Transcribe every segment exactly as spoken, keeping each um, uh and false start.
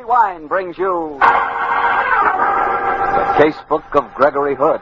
Petri Wine brings you The Casebook of Gregory Hood.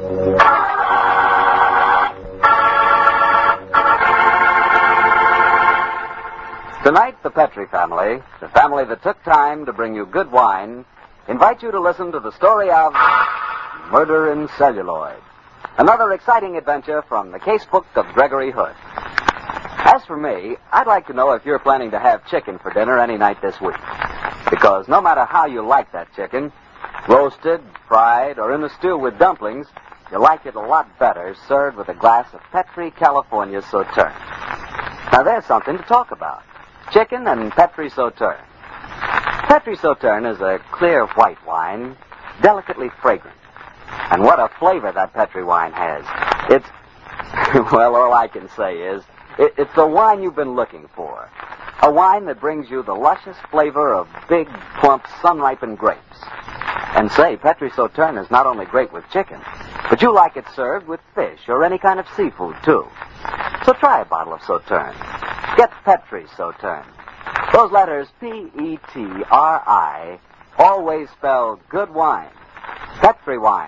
Tonight, the Petri family, the family that took time to bring you good wine, invite you to listen to the story of Murder in Celluloid. Another exciting adventure from the Casebook of Gregory Hood. As for me, I'd like to know if you're planning to have chicken for dinner any night this week. Because no matter how you like that chicken, roasted, fried, or in a stew with dumplings, you like it a lot better served with a glass of Petri California Sauterne. Now there's something to talk about. Chicken and Petri Sauterne. Petri Sauterne is a clear white wine, delicately fragrant. And what a flavor that Petri wine has. It's, well, all I can say is, it, it's the wine you've been looking for. A wine that brings you the luscious flavor of big, plump, sun-ripened grapes. And say, Petri Sauterne is not only great with chicken, but you like it served with fish or any kind of seafood, too. So try a bottle of Sauterne. Get Petri Sauterne. Those letters, P E T R I, always spell good wine. Petri wine.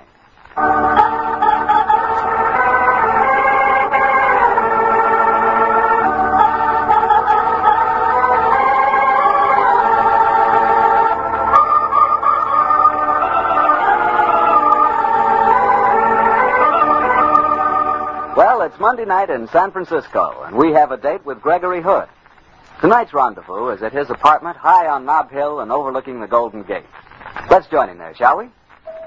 Well, it's Monday night in San Francisco, and we have a date with Gregory Hood. Tonight's rendezvous is at his apartment high on Nob Hill and overlooking the Golden Gate. Let's join him there, shall we?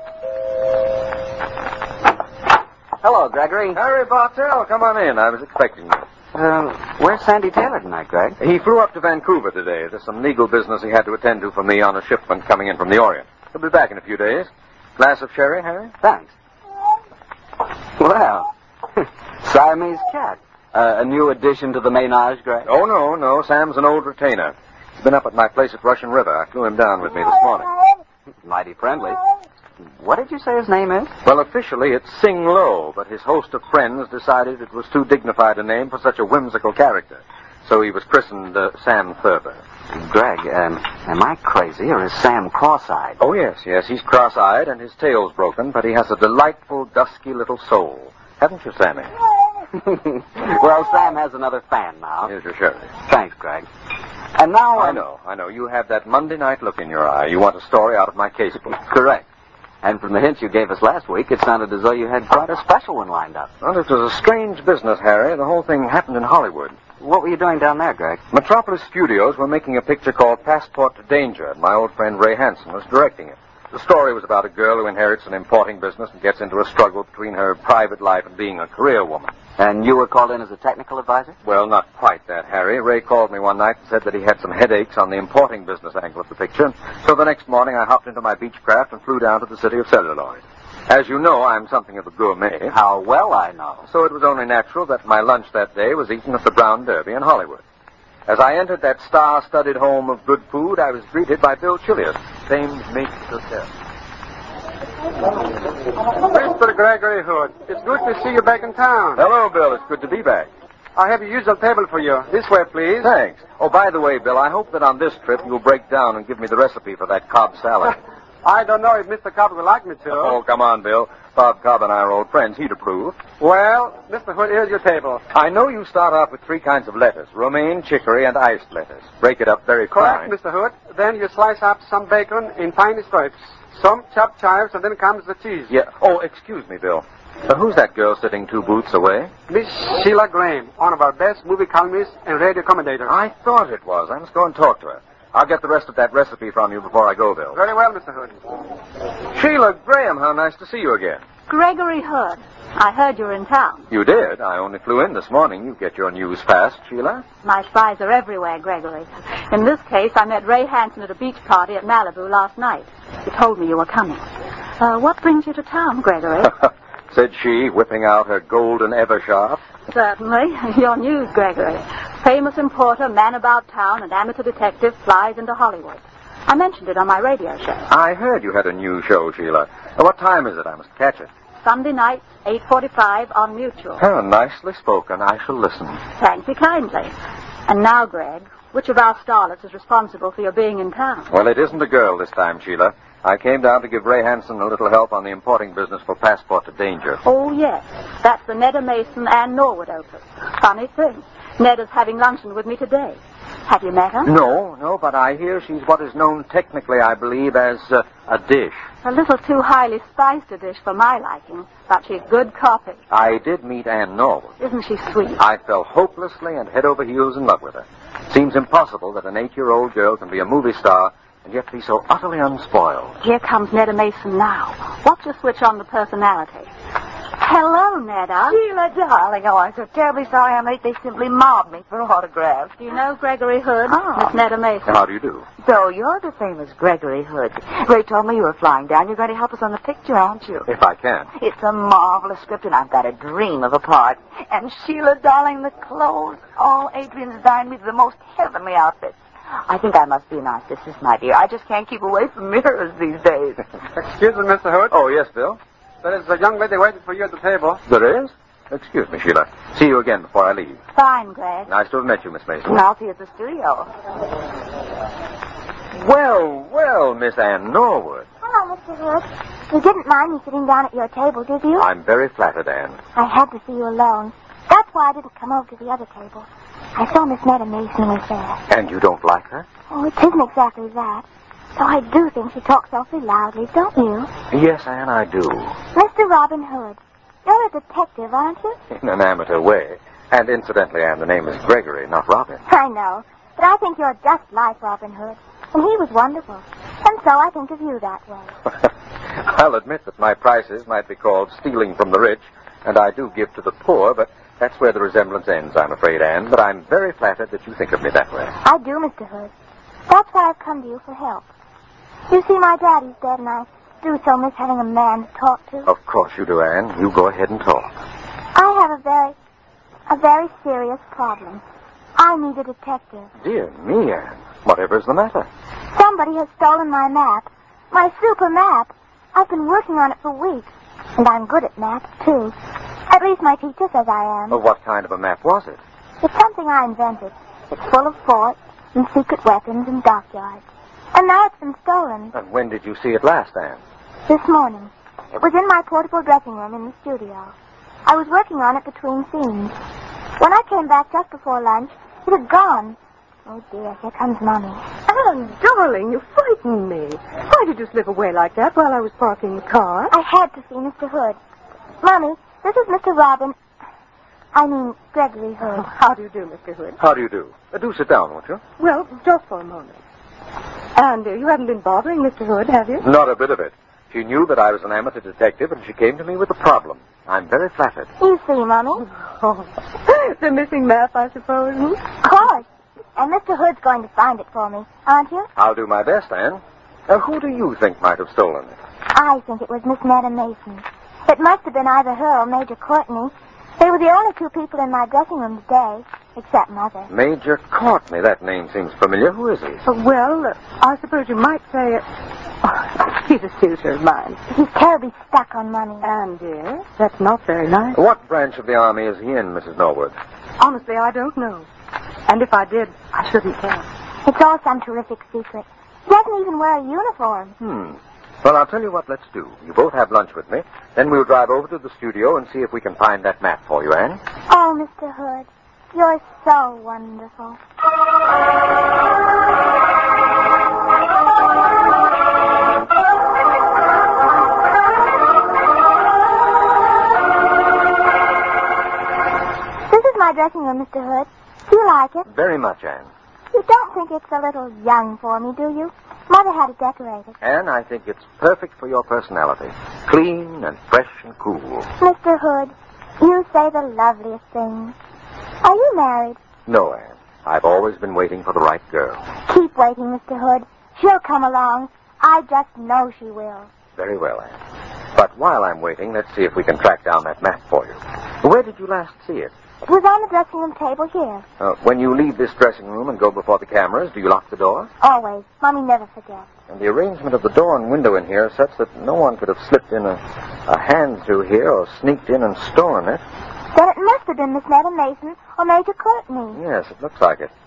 Hello, Gregory. Harry Bartell, come on in. I was expecting you. Uh, where's Sandy Taylor tonight, Greg? He flew up to Vancouver today. There's some legal business he had to attend to for me on a shipment coming in from the Orient. He'll be back in a few days. Glass of sherry, Harry? Thanks. Well, Siamese cat. Uh, a new addition to the ménage, Greg? Oh, no, no. Sam's an old retainer. He's been up at my place at Russian River. I flew him down with me this morning. Mighty friendly. What did you say his name is? Well, officially it's Sing Lo, but his host of friends decided it was too dignified a name for such a whimsical character. So he was christened uh, Sam Thurber. Greg, um, am I crazy or is Sam cross-eyed? Oh, yes, yes. He's cross-eyed and his tail's broken, but he has a delightful, dusky little soul. Haven't you, Sammy? Well, Sam has another fan now. Here's your sherry. Thanks, Greg. And now... I um, know, I know. You have that Monday night look in your eye. You want a story out of my casebook. Correct. And from the hints you gave us last week, it sounded as though you had quite a special one lined up. Well, it was a strange business, Harry. The whole thing happened in Hollywood. What were you doing down there, Greg? Metropolis Studios were making a picture called Passport to Danger, and my old friend Ray Hansen was directing it. The story was about a girl who inherits an importing business and gets into a struggle between her private life and being a career woman. And you were called in as a technical advisor? Well, not quite that, Harry. Ray called me one night and said that he had some headaches on the importing business angle of the picture. So the next morning I hopped into my Beechcraft and flew down to the city of Celluloid. As you know, I'm something of a gourmet. How well I know. So it was only natural that my lunch that day was eaten at the Brown Derby in Hollywood. As I entered that star-studded home of good food, I was greeted by Bill Chilius, famed maitre d'hotel. Mister Gregory Hood, it's good to see you back in town. Hello, Bill. It's good to be back. I have your usual table for you. This way, please. Thanks. Oh, by the way, Bill, I hope that on this trip you'll break down and give me the recipe for that Cobb salad. I don't know if Mister Cobb will like me to. Oh, come on, Bill. Bob Cobb and I are old friends. He'd approve. Well, Mister Hood, here's your table. I know you start off with three kinds of lettuce, romaine, chicory, and iced lettuce. Break it up very Correct, fine. Mister Hood. Then you slice up some bacon in tiny strips. Some chopped chives, and then comes the cheese. Yeah. Oh, excuse me, Bill. Uh, who's that girl sitting two booths away? Miss Sheila Graham, one of our best movie columnists and radio commentators. I thought it was. I must go and talk to her. I'll get the rest of that recipe from you before I go, Bill. Very well, Mister Hood. Sheila Graham, how nice to see you again. Gregory Hood. I heard you were in town. You did. I only flew in this morning. You get your news fast, Sheila. My spies are everywhere, Gregory. In this case, I met Ray Hansen at a beach party at Malibu last night. He told me you were coming. Uh, what brings you to town, Gregory? Said she, whipping out her golden Eversharp. Certainly. Your news, Gregory. Famous importer, man about town, and amateur detective flies into Hollywood. I mentioned it on my radio show. I heard you had a new show, Sheila. Uh, what time is it? I must catch it. Sunday night, eight forty-five on Mutual. Oh, nicely spoken. I shall listen. Thank you kindly. And now, Greg, Which of our starlets is responsible for your being in town? Well, it isn't a girl this time, Sheila. I came down to give Ray Hansen a little help on the importing business for Passport to Danger. Oh, yes. That's the Neda Mason and Norwood opus. Funny thing. Neda's having luncheon with me today. Have you met her? No, no, but I hear she's what is known technically, I believe, as uh, a dish. A little too highly spiced a dish for my liking, but she's good copy. I did meet Ann Norwood. Isn't she sweet? I fell hopelessly and head over heels in love with her. Seems impossible that an eight-year-old girl can be a movie star and yet be so utterly unspoiled. Here comes Neda Mason now. Watch her switch on the personality. Hello, Neda. Sheila, darling. Oh, I'm so terribly sorry I'm late. They simply mobbed me for autographs. Do you know Gregory Hood? Oh. Miss Neda Mason. How do you do? So you're the famous Gregory Hood. Ray told me you were flying down. You're going to help us on the picture, aren't you? If I can. It's a marvelous script, and I've got a dream of a part. And Sheila, darling, the clothes. Oh, Adrian designed me the most heavenly outfits. I think I must be an artist, my dear. I just can't keep away from mirrors these days. Excuse me, Mister Hood. Oh, yes, Bill? There is a young lady waiting for you at the table. There is? Excuse me, Sheila. See you again before I leave. Fine, Greg. Nice to have met you, Miss Mason. And I'll see you at the studio. Well, well, Miss Ann Norwood. Hello, Mister Hood. You didn't mind me sitting down at your table, did you? I'm very flattered, Ann. I had to see you alone. That's why I didn't come over to the other table. I saw Miss Neda Mason was there. And you don't like her? Oh, it isn't exactly that. So I do think she talks awfully loudly, don't you? Yes, Ann, I do. Mister Robin Hood, you're a detective, aren't you? In an amateur way. And incidentally, Ann, the name is Gregory, not Robin. I know, but I think you're just like Robin Hood. And he was wonderful. And so I think of you that way. I'll admit that my prices might be called stealing from the rich, and I do give to the poor, but that's where the resemblance ends, I'm afraid, Ann. But I'm very flattered that you think of me that way. I do, Mister Hood. That's why I've come to you for help. You see, my daddy's dead, and I do so miss having a man to talk to. Of course you do, Ann. You go ahead and talk. I have a very, a very serious problem. I need a detective. Dear me, Ann. Whatever's the matter? Somebody has stolen my map. My super map. I've been working on it for weeks. And I'm good at maps, too. At least my teacher says I am. Well, what kind of a map was it? It's something I invented. It's full of forts and secret weapons and dockyards. And now it's been stolen. And when did you see it last, Ann? This morning. It was in my portable dressing room in the studio. I was working on it between scenes. When I came back just before lunch, it had gone. Oh, dear, here comes Mommy. Anne, darling, you frightened me. Why did you slip away like that while I was parking the car? I had to see Mister Hood. Mommy, this is Mister Robin. I mean, Gregory Hood. Oh, how do you do, Mister Hood? How do you do? Uh, do sit down, won't you? Well, just for a moment. And uh, you haven't been bothering Mister Hood, have you? Not a bit of it. She knew that I was an amateur detective, and she came to me with a problem. I'm very flattered. You see, Mommy? Oh, the missing map, I suppose. Hmm? Of course. And Mister Hood's going to find it for me, aren't you? I'll do my best, Ann. Uh, who do you think might have stolen it? I think it was Miss Neda Mason. It must have been either her or Major Courtney. They were the only two people in my dressing room today, except Mother. Major Courtney. That name seems familiar. Who is he? Uh, well, uh, I suppose you might say it. Oh, he's a suitor of mine. He's terribly stuck on money. And, dear, that's not very nice. What branch of the Army is he in, Missus Norwood? Honestly, I don't know. And if I did, I shouldn't tell. It's all some terrific secret. He doesn't even wear a uniform. Hmm. Well, I'll tell you what, let's do. You both have lunch with me. Then we'll drive over to the studio and see if we can find that map for you, Ann. Oh, Mister Hood, you're so wonderful. This is my dressing room, Mister Hood. Do you like it? Very much, Ann. You don't think it's a little young for me, do you? Mother had it decorated. Ann, I think it's perfect for your personality. Clean and fresh and cool. Mister Hood, you say the loveliest things. Are you married? No, Ann. I've always been waiting for the right girl. Keep waiting, Mister Hood. She'll come along. I just know she will. Very well, Ann. But while I'm waiting, let's see if we can track down that map for you. Where did you last see it? It was on the dressing room table here. Uh, when you leave this dressing room and go before the cameras, do you lock the door? Always. Mommy never forgets. And the arrangement of the door and window in here is such that no one could have slipped in a, a hand through here or sneaked in and stolen it. Then it must have been Miss Neda Mason or Major Courtney. Yes, it looks like it.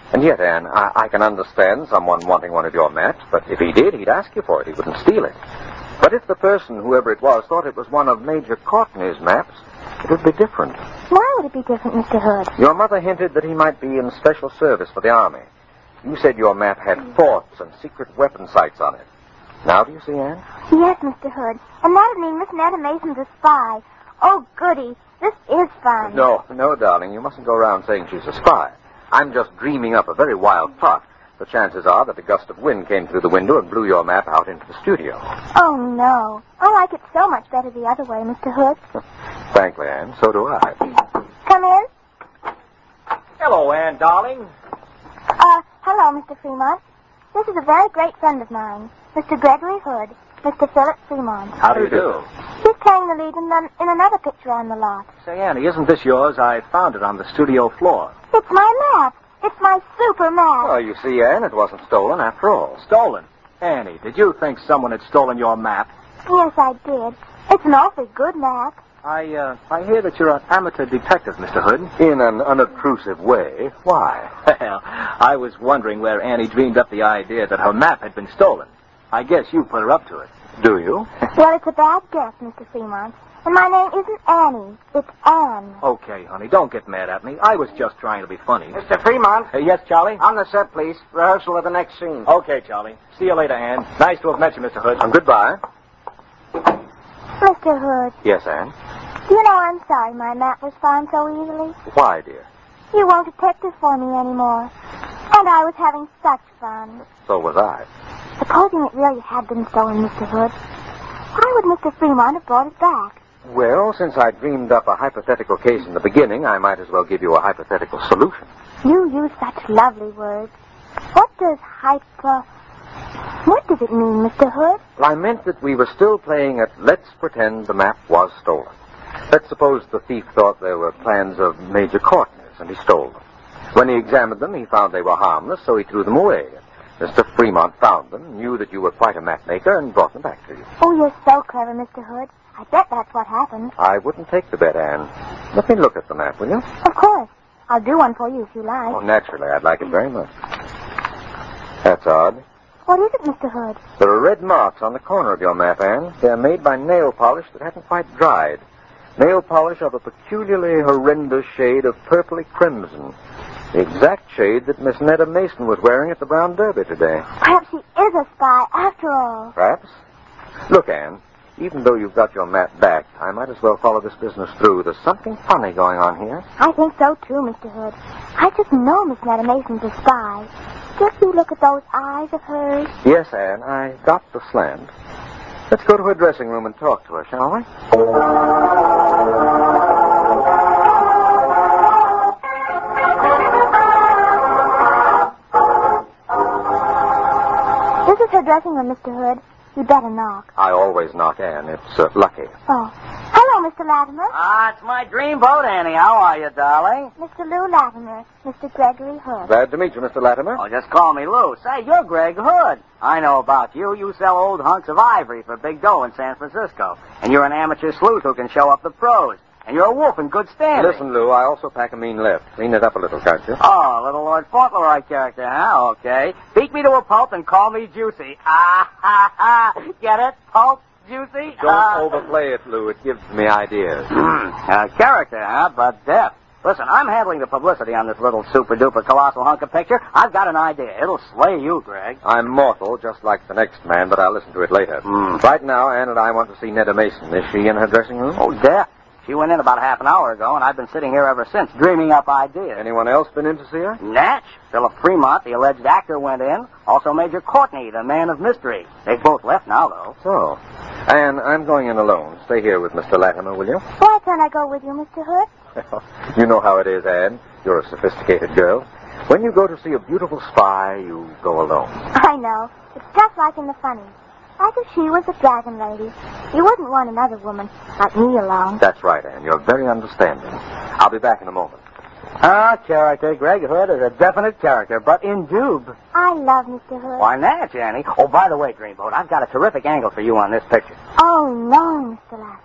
And yet, Anne, I, I can understand someone wanting one of your maps, but if he did, he'd ask you for it. He wouldn't steal it. But if the person, whoever it was, thought it was one of Major Courtney's maps, it would be different. Why would it be different, Mister Hood? Your mother hinted that he might be in special service for the Army. You said your map had forts and secret weapon sites on it. Now do you see, Anne? Yes, Mister Hood. And that would mean Miss Netta Mason's a spy. Oh, goody. This is fun. No, no, darling. You mustn't go around saying she's a spy. I'm just dreaming up a very wild plot. The chances are that a gust of wind came through the window and blew your map out into the studio. Oh, no. I like it so much better the other way, Mister Hood. Frankly, Anne, so do I. Come in. Hello, Anne, darling. Uh, hello, Mister Fremont. This is a very great friend of mine, Mister Gregory Hood, Mister Philip Fremont. How do you do? He's playing the lead in, the, in another picture on the lot. Say, Annie, isn't this yours? I found it on the studio floor. It's my map. It's my super map. Well, you see, Anne, it wasn't stolen after all. Stolen? Annie, did you think someone had stolen your map? Yes, I did. It's an awfully good map. I, uh, I hear that you're an amateur detective, Mister Hood. In an unobtrusive way. Why? Well, I was wondering where Annie dreamed up the idea that her map had been stolen. I guess you put her up to it. Do you? Well, it's a bad guess, Mister Fremont. And my name isn't Annie. It's Anne. Okay, honey, don't get mad at me. I was just trying to be funny. Mister Fremont. Uh, yes, Charlie? On the set, please. Rehearsal of the next scene. Okay, Charlie. See you later, Anne. Nice to have met you, Mister Hood. Um, goodbye. Mister Hood, Yes, Anne? do you know I'm sorry my map was found so easily? Why, dear? You won't detect it for me anymore. And I was having such fun. So was I. Supposing it really had been stolen, Mister Hood, why would Mister Fremont have brought it back? Well, since I dreamed up a hypothetical case in the beginning, I might as well give you a hypothetical solution. You use such lovely words. What does hyper... What does it mean, Mister Hood? Well, I meant that we were still playing at let's pretend the map was stolen. Let's suppose the thief thought they were plans of Major Courtney's, and he stole them. When he examined them, he found they were harmless, so he threw them away. Mister Fremont found them, knew that you were quite a map maker, and brought them back to you. Oh, you're so clever, Mister Hood. I bet that's what happened. I wouldn't take the bet, Anne. Let me look at the map, will you? Of course. I'll do one for you if you like. Oh, naturally. I'd like it very much. That's odd. What is it, Mister Hood? There are red marks on the corner of your map, Anne. They're made by nail polish that hasn't quite dried. Nail polish of a peculiarly horrendous shade of purpley crimson. The exact shade that Miss Netta Mason was wearing at the Brown Derby today. Perhaps he is a spy after all. Perhaps. Look, Anne, even though you've got your map back, I might as well follow this business through. There's something funny going on here. I think so, too, Mister Hood. I just know Miss Netta Mason's a spy. Just you look at those eyes of hers. Yes, Anne, I got the slant. Let's go to her dressing room and talk to her, shall we? This is her dressing room, Mister Hood. You'd better knock. I always knock, Anne. It's uh, lucky. Oh. Hello, Mister Latimer. Ah, it's my dream boat, Annie. How are you, darling? Mister Lou Latimer. Mister Gregory Hood. Glad to meet you, Mister Latimer. Oh, just call me Lou. Say, you're Greg Hood. I know about you. You sell old hunks of ivory for big dough in San Francisco. And you're an amateur sleuth who can show up the pros. And you're a wolf in good standing. Listen, Lou, I also pack a mean left. Clean it up a little, can't you? Oh, a little Lord Fauntleroy character, huh? Okay. Beat me to a pulp and call me Juicy. Ah, ha, ha. Get it? Pulp? Juicy? Don't uh... overplay it, Lou. It gives me ideas. uh, character, huh? But deaf. Listen, I'm handling the publicity on this little super-duper colossal hunk of picture. I've got an idea. It'll slay you, Greg. I'm mortal, just like the next man, but I'll listen to it later. Mm. Right now, Anne and I want to see Netta Mason. Is she in her dressing room? Oh, deaf. She went in about half an hour ago, and I've been sitting here ever since, dreaming up ideas. Anyone else been in to see her? Natch. Philip Fremont, the alleged actor, went in. Also Major Courtney, the man of mystery. They've both left now, though. So, Anne, I'm going in alone. Stay here with Mister Latimer, will you? Why can't I go with you, Mister Hood? You know how it is, Anne. You're a sophisticated girl. When you go to see a beautiful spy, you go alone. I know. It's just like in the funnies. Like if she was a dragon lady. You wouldn't want another woman like me along. That's right, Anne. You're very understanding. I'll be back in a moment. Ah, character. Greg Hood is a definite character, but in dube. I love Mister Hood. Why not, Annie? Oh, by the way, Dreamboat, I've got a terrific angle for you on this picture. Oh, no, Mister Latimer.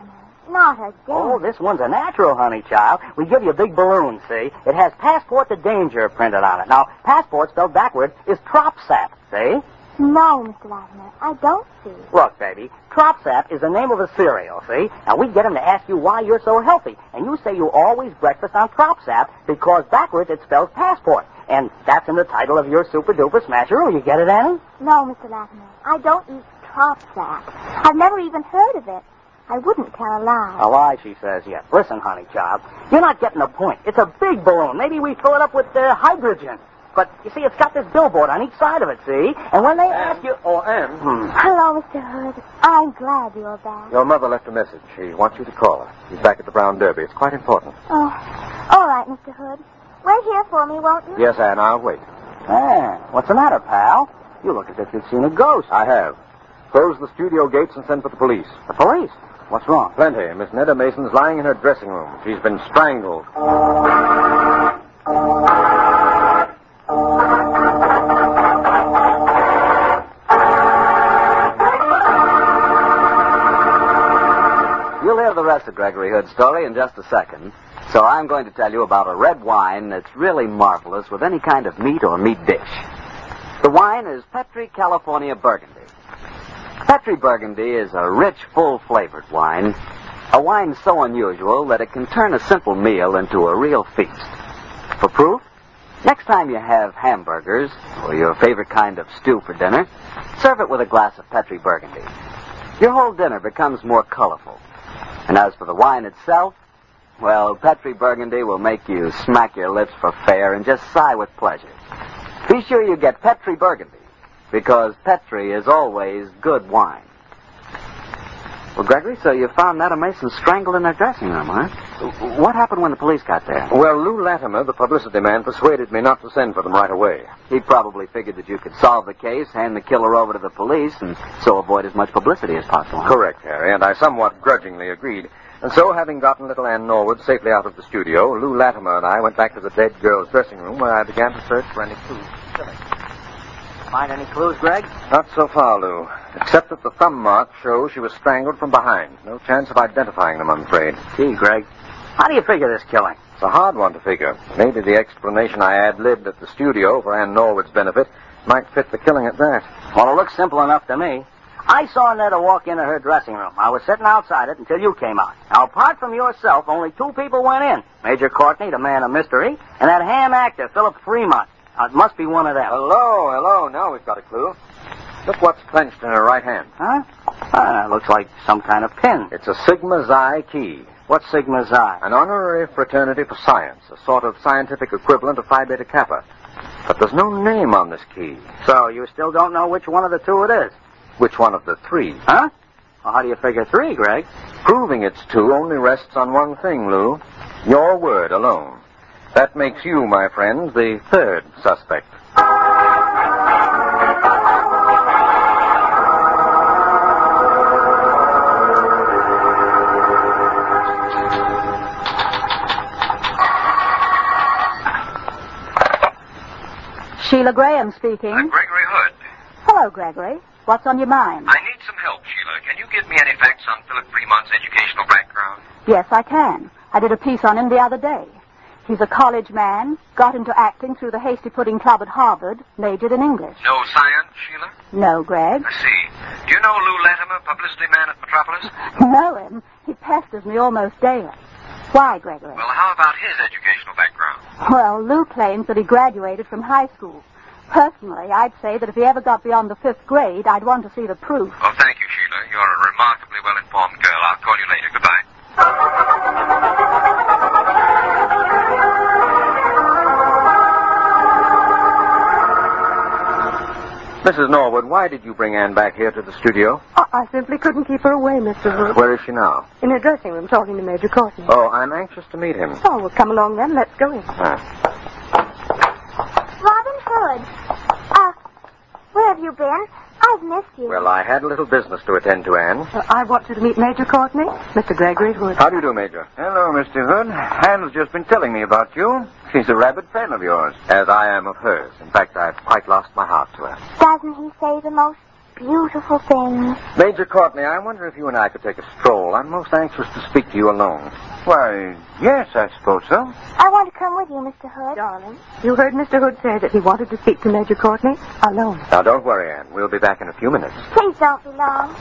Not again. Oh, this one's a natural, honey child. We give you a big balloon, see? It has Passport to Danger printed on it. Now, passport spelled backward is Tropsap, see? No, Mister Latimer, I don't see. Look, baby, Tropsap is the name of a cereal, see? Now, we get him to ask you why you're so healthy. And you say you always breakfast on Tropsap because backwards it spells passport. And that's in the title of your super-duper smasheroo. You get it, Annie? No, Mister Latimer, I don't eat Tropsap. I've never even heard of it. I wouldn't tell a lie. A lie, she says, yes. Listen, honey child, you're not getting the point. It's a big balloon. Maybe we fill it up with uh, hydrogen. But, you see, it's got this billboard on each side of it, see? And when they Ann. ask you... Oh, Ann. Hmm. Hello, Mister Hood. I'm glad you're back. Your mother left a message. She wants you to call her. She's back at the Brown Derby. It's quite important. Oh, all right, Mister Hood. Wait here for me, won't you? Yes, Ann, I'll wait. Ah, what's the matter, pal? You look as if you'd seen a ghost. I have. Close the studio gates and send for the police. The police? What's wrong? Plenty. Miss Netta Mason's lying in her dressing room. She's been strangled. You'll hear the rest of Gregory Hood's story in just a second. So I'm going to tell you about a red wine that's really marvelous with any kind of meat or meat dish. The wine is Petri California Burgundy. Petri Burgundy is a rich, full-flavored wine, a wine so unusual that it can turn a simple meal into a real feast. For proof, next time you have hamburgers or your favorite kind of stew for dinner, serve it with a glass of Petri Burgundy. Your whole dinner becomes more colorful. And as for the wine itself, well, Petri Burgundy will make you smack your lips for fair and just sigh with pleasure. Be sure you get Petri Burgundy, because Petri is always good wine. Well, Gregory, so you found Netta Mason strangled in her dressing room, huh? What happened when the police got there? Well, Lou Latimer, the publicity man, persuaded me not to send for them right away. He probably figured that you could solve the case, hand the killer over to the police, and so avoid as much publicity as possible. Huh? Correct, Harry, and I somewhat grudgingly agreed. And so, having gotten little Ann Norwood safely out of the studio, Lou Latimer and I went back to the dead girl's dressing room where I began to search for any clues. Find any clues, Greg? Not so far, Lou. Except that the thumb mark shows she was strangled from behind. No chance of identifying them, I'm afraid. Gee, Greg, how do you figure this killing? It's a hard one to figure. Maybe the explanation I ad-libbed at the studio for Ann Norwood's benefit might fit the killing at that. Well, it looks simple enough to me. I saw Netta walk into her dressing room. I was sitting outside it until you came out. Now, apart from yourself, only two people went in. Major Courtney, the man of mystery, and that ham actor, Philip Fremont. Now, it must be one of them. Hello, hello. Now we've got a clue. Look what's clenched in her right hand. Huh? Ah, looks like some kind of pin. It's a Sigma Xi key. What's Sigma Xi? An honorary fraternity for science, a sort of scientific equivalent of Phi Beta Kappa. But there's no name on this key. So you still don't know which one of the two it is? Which one of the three? Huh? Well, how do you figure three, Greg? Proving it's two only rests on one thing, Lou. Your word alone. That makes you, my friend, the third suspect. Sheila Graham speaking. I'm Gregory Hood. Hello, Gregory. What's on your mind? I need some help, Sheila. Can you give me any facts on Philip Fremont's educational background? Yes, I can. I did a piece on him the other day. He's a college man, got into acting through the Hasty Pudding Club at Harvard, majored in English. No science, Sheila? No, Greg. I see. Do you know Lou Latimer, publicity man at Metropolis? Know him. He pesters me almost daily. Why, Gregory? Well, how about his educational background? Well, Lou claims that he graduated from high school. Personally, I'd say that if he ever got beyond the fifth grade, I'd want to see the proof. Oh, thank you, Sheila. You're a remarkably well-informed girl. I'll call you later. Goodbye. Missus Norwood, why did you bring Ann back here to the studio? I, I simply couldn't keep her away, Mister Hood. Where is she now? In her dressing room, talking to Major Courtney. Oh, I'm anxious to meet him. Oh, well, come along then. Let's go in. Ah. Robin Hood. Uh, where have you been? I've missed you. Well, I had a little business to attend to, Ann. Uh, I want you to meet Major Courtney, Mister Gregory Hood. How do you do, Major? Hello, Mister Hood. Ann's just been telling me about you. She's a rabid fan of yours. As I am of hers. In fact, I've quite lost my heart to her. Doesn't he say the most beautiful things. Major Courtney, I wonder if you and I could take a stroll. I'm most anxious to speak to you alone. Why, yes, I suppose so. I want to come with you, Mister Hood. Darling, you heard Mister Hood say that he wanted to speak to Major Courtney alone. Now, don't worry, Anne. We'll be back in a few minutes. Please don't be long.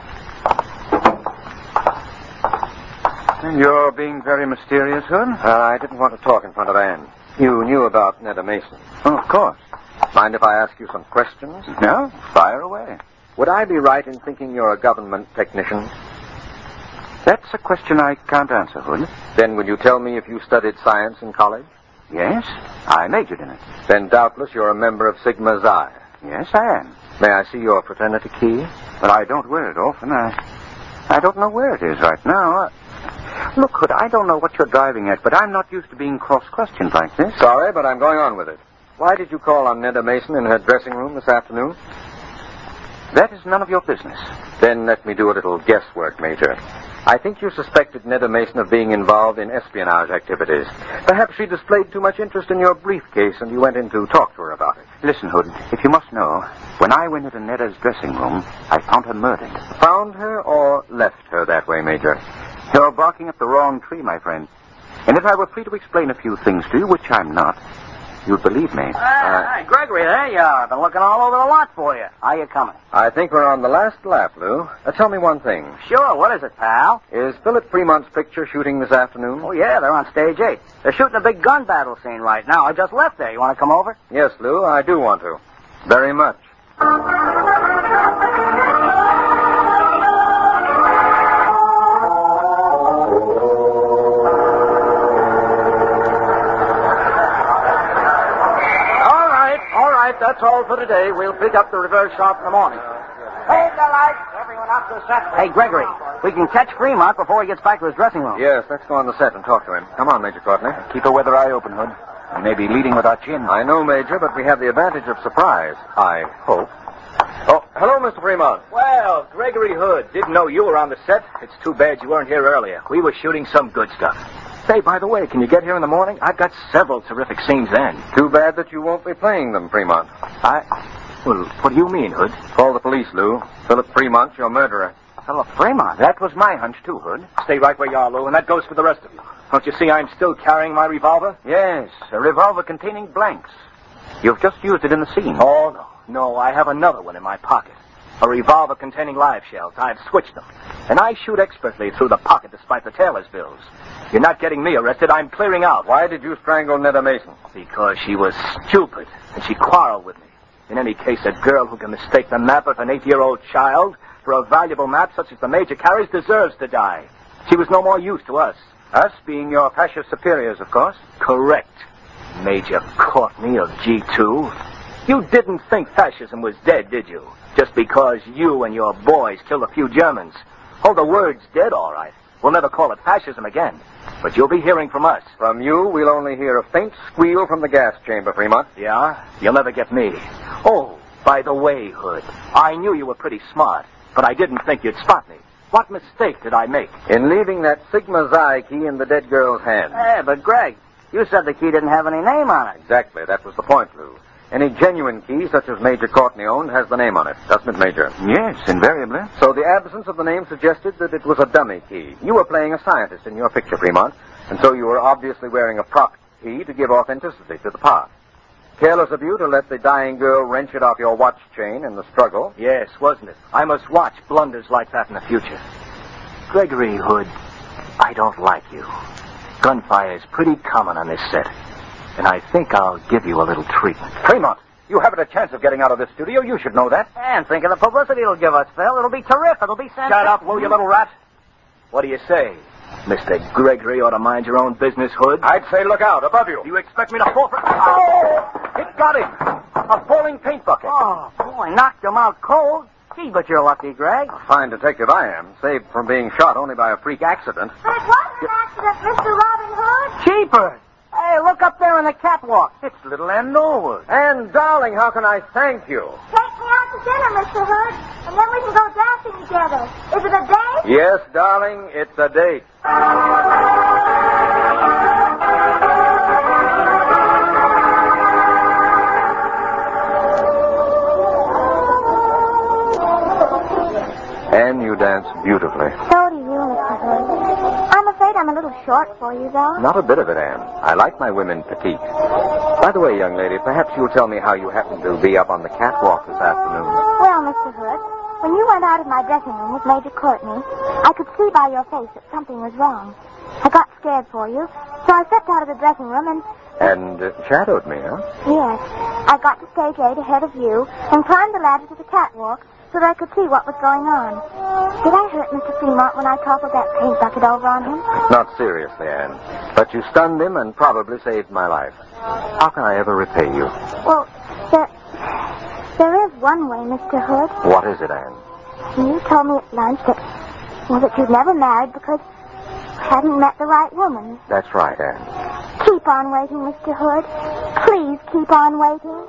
You're being very mysterious, Hood. Well, I didn't want to talk in front of Anne. You knew about Netta Mason. Oh, of course. Mind if I ask you some questions? No, fire away. Would I be right in thinking you're a government technician? That's a question I can't answer, Hood. Then will you tell me if you studied science in college? Yes, I majored in it. Then doubtless you're a member of Sigma Xi. Yes, I am. May I see your fraternity key? But I don't wear it often. I, I don't know where it is right now. Look, Hood, I don't know what you're driving at, but I'm not used to being cross-questioned like this. Sorry, but I'm going on with it. Why did you call on Netta Mason in her dressing room this afternoon? That is none of your business. Then let me do a little guesswork, Major. I think you suspected Netta Mason of being involved in espionage activities. Perhaps she displayed too much interest in your briefcase and you went in to talk to her about it. Listen, Hood, if you must know, when I went into Netta's dressing room, I found her murdered. Found her or left her that way, Major? You're barking up the wrong tree, my friend. And if I were free to explain a few things to you, which I'm not, you'd believe me. Ah, uh, Gregory, there you are. I've been looking all over the lot for you. How you coming? I think we're on the last lap, Lou. Uh, tell me one thing. Sure, what is it, pal? Is Philip Fremont's picture shooting this afternoon? Oh, yeah, they're on stage eight. They're shooting a big gun battle scene right now. I just left there. You want to come over? Yes, Lou, I do want to. Very much. That's all for today. We'll pick up the reverse shot in the morning. Hey, the lights. Everyone up to set. Hey, Gregory, we can catch Fremont before he gets back to his dressing room. Yes, let's go on the set and talk to him. Come on, Major Courtney. Keep a weather eye open, Hood. We may be leading with our chin. I know, Major, but we have the advantage of surprise. I hope. Oh, hello, Mister Fremont. Well, Gregory Hood. Didn't know you were on the set. It's too bad you weren't here earlier. We were shooting some good stuff. Say, by the way, can you get here in the morning? I've got several terrific scenes then. Too bad that you won't be playing them, Fremont. I... Well, what do you mean, Hood? Call the police, Lou. Philip Fremont's your murderer. Philip Fremont? That was my hunch, too, Hood. Stay right where you are, Lou, and that goes for the rest of you. Don't you see I'm still carrying my revolver? Yes, a revolver containing blanks. You've just used it in the scene. Oh, no. No, I have another one in my pocket. A revolver containing live shells. I've switched them. And I shoot expertly through the pocket despite the tailor's bills. You're not getting me arrested. I'm clearing out. Why did you strangle Netta Mason? Because she was stupid, and she quarreled with me. In any case, a girl who can mistake the map of an eight-year-old child for a valuable map such as the Major carries deserves to die. She was no more use to us. Us being your fascist superiors, of course. Correct. Major Courtney of G two. You didn't think fascism was dead, did you? Just because you and your boys killed a few Germans. Oh, the word's dead, all right. We'll never call it fascism again. But you'll be hearing from us. From you, we'll only hear a faint squeal from the gas chamber, Fremont. Yeah? You'll never get me. Oh, by the way, Hood, I knew you were pretty smart, but I didn't think you'd spot me. What mistake did I make? In leaving that Sigma Xi key in the dead girl's hand. Hey, but Greg, you said the key didn't have any name on it. Exactly. That was the point, Lou. Any genuine key, such as Major Courtney owned, has the name on it, doesn't it, Major? Yes, invariably. So the absence of the name suggested that it was a dummy key. You were playing a scientist in your picture, Fremont, and so you were obviously wearing a prop key to give authenticity to the part. Careless of you to let the dying girl wrench it off your watch chain in the struggle. Yes, wasn't it? I must watch blunders like that in the future. Gregory Hood, I don't like you. Gunfire is pretty common on this set. And I think I'll give you a little treatment. Fremont, you haven't a chance of getting out of this studio. You should know that. And think of the publicity it'll give us, Phil. It'll be terrific. It'll be sensational. Shut up, Lou, you little rat. What do you say? Mister Gregory ought to mind your own business, Hood. I'd say look out, above you. You expect me to fall for... Oh! It got him. A falling paint bucket. Oh, boy, knocked him out cold. Gee, but you're lucky, Greg. A fine detective I am, saved from being shot only by a freak accident. But it wasn't an accident, Mister Robin Hood. Cheaper. Hey, look up there on the catwalk. It's little Ann Norwood. And, darling, how can I thank you? Take me out to dinner, Mister Hood, and then we can go dancing together. Is it a date? Yes, darling, it's a date. And you dance beautifully. So do you, Mister Hood. I'm afraid I'm a little short for you, though. Not a bit of it, Anne. I like my women petite. By the way, young lady, perhaps you'll tell me how you happened to be up on the catwalk this afternoon. Well, Mister Hood, when you went out of my dressing room with Major Courtney, I could see by your face that something was wrong. I got scared for you, so I stepped out of the dressing room and... And uh, shadowed me, huh? Yes. I got to stage eight ahead of you and climbed the ladder to the catwalk so that I could see what was going on. Did I hurt Mister Fremont when I toppled that paint bucket over on him? Not seriously, Anne. But you stunned him and probably saved my life. How can I ever repay you? Well, there... There is one way, Mister Hood. What is it, Anne? You told me at lunch that... Well, that you'd never married because you hadn't met the right woman. That's right, Anne. Keep on waiting, Mister Hood. Please keep on waiting.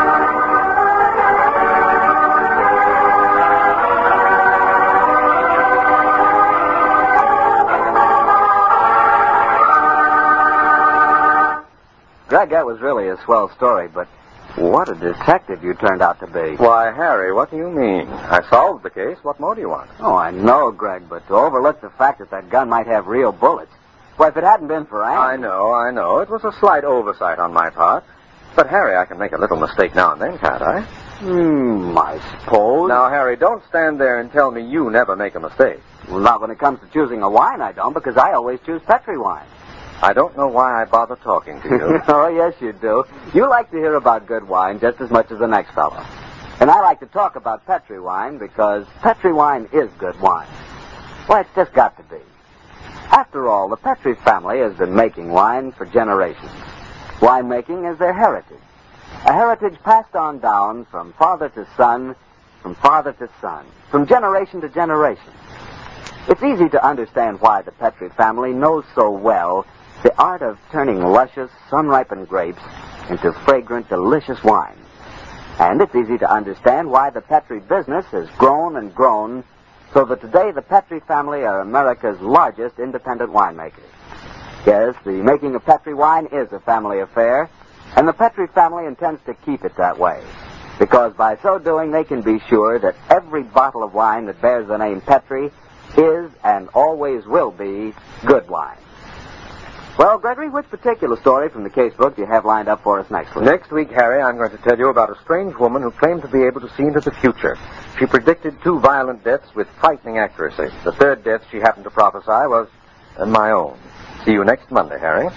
Greg, that was really a swell story, but what a detective you turned out to be. Why, Harry, what do you mean? I solved the case. What more do you want? Oh, I know, Greg, but to overlook the fact that that gun might have real bullets. Well, if it hadn't been for Anne... I know, I know. It was a slight oversight on my part. But, Harry, I can make a little mistake now and then, can't I? Hmm, I suppose. Now, Harry, don't stand there and tell me you never make a mistake. Well, not when it comes to choosing a wine, I don't, because I always choose Petri wine. I don't know why I bother talking to you. Oh, yes, you do. You like to hear about good wine just as much as the next fellow. And I like to talk about Petri wine because Petri wine is good wine. Well, it's just got to be. After all, the Petri family has been making wine for generations. Winemaking is their heritage. A heritage passed on down from father to son, from father to son, from generation to generation. It's easy to understand why the Petri family knows so well the art of turning luscious, sun-ripened grapes into fragrant, delicious wine. And it's easy to understand why the Petri business has grown and grown so that today the Petri family are America's largest independent winemakers. Yes, the making of Petri wine is a family affair, and the Petri family intends to keep it that way, because by so doing they can be sure that every bottle of wine that bears the name Petri is and always will be good wine. Well, Gregory, which particular story from the case book do you have lined up for us next week? Next week, Harry, I'm going to tell you about a strange woman who claimed to be able to see into the future. She predicted two violent deaths with frightening accuracy. The third death she happened to prophesy was uh, my own. See you next Monday, Harry.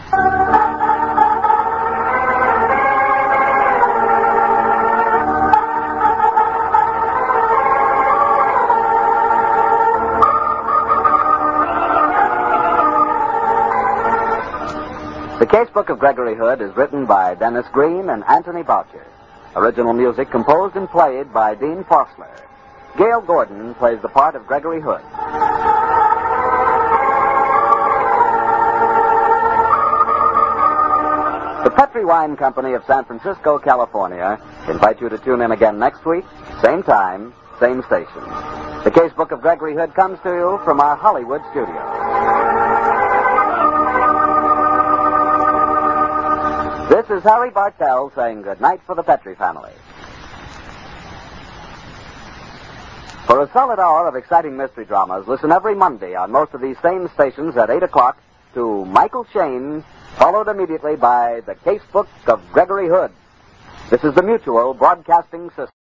The Casebook of Gregory Hood is written by Dennis Green and Anthony Boucher. Original music composed and played by Dean Fossler. Gail Gordon plays the part of Gregory Hood. The Petri Wine Company of San Francisco, California, invite you to tune in again next week, same time, same station. The Casebook of Gregory Hood comes to you from our Hollywood studio. This is Harry Bartell saying good night for the Petri family. For a solid hour of exciting mystery dramas, listen every Monday on most of these same stations at eight o'clock to Michael Shayne, followed immediately by the Casebook of Gregory Hood. This is the Mutual Broadcasting System.